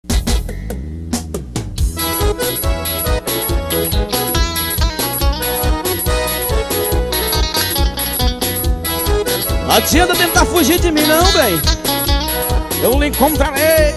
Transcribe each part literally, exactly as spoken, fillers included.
Não adianta tentar fugir de mim não, bem. Eu lhe encontrarei.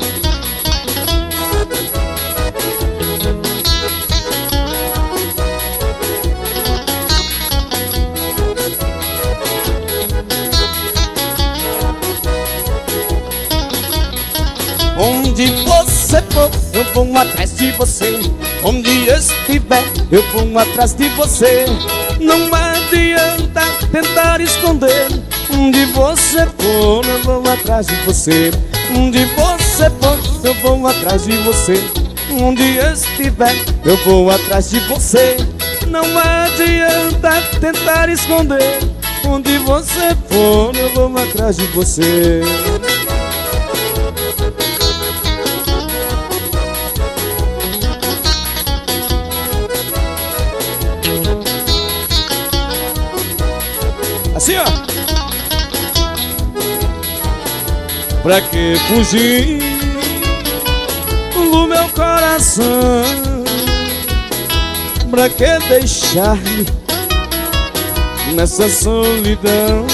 Onde você for, eu vou atrás de você. Onde estiver, eu vou atrás de você. Não adianta tentar esconder. Onde você for, eu vou atrás de você. Onde você for, eu vou atrás de você. Onde estiver, eu vou atrás de você. Não adianta tentar esconder. Onde você for, eu vou atrás de você. Assim, ó. Pra que fugir do meu coração? Pra que deixar-me nessa solidão?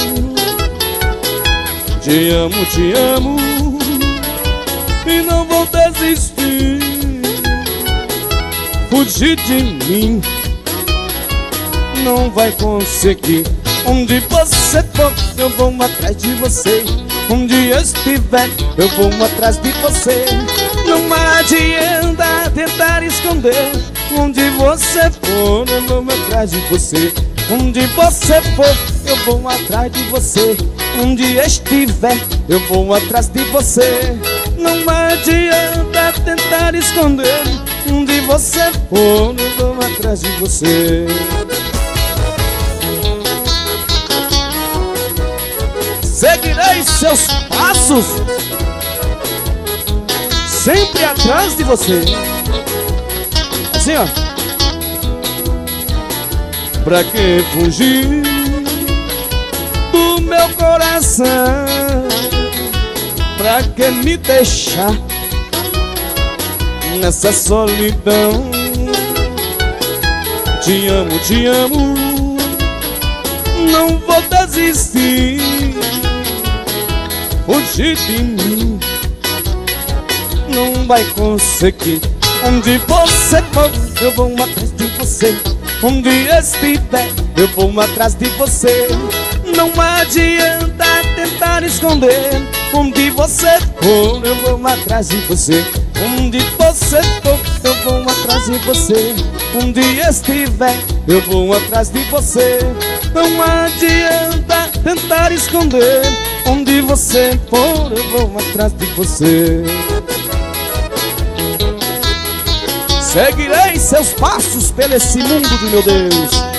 Te amo, te amo e não vou desistir. Fugir de mim não vai conseguir. Onde você for, eu vou atrás de você. Onde estiver, eu vou atrás de você. Não adianta tentar esconder. Onde você for, eu vou atrás de você. Onde você for, eu vou atrás de você. Onde estiver, eu vou atrás de você. Não adianta tentar esconder. Onde você for, eu vou atrás de você. Seguirei seus passos, sempre atrás de você. Assim, ó. Pra que fugir do meu coração? Pra que me deixar nessa solidão? Te amo, te amo, não vou desistir. Fugir de mim não vai conseguir. Onde você for, eu vou atrás de você. Onde estiver, eu vou atrás de você. Não adianta tentar esconder. Onde você for, eu vou atrás de você. Onde você for, eu vou atrás de você. Onde estiver, eu vou atrás de você. Não adianta tentar esconder. Onde você for, eu vou atrás de você. Seguirei seus passos pelo esse mundo de meu Deus.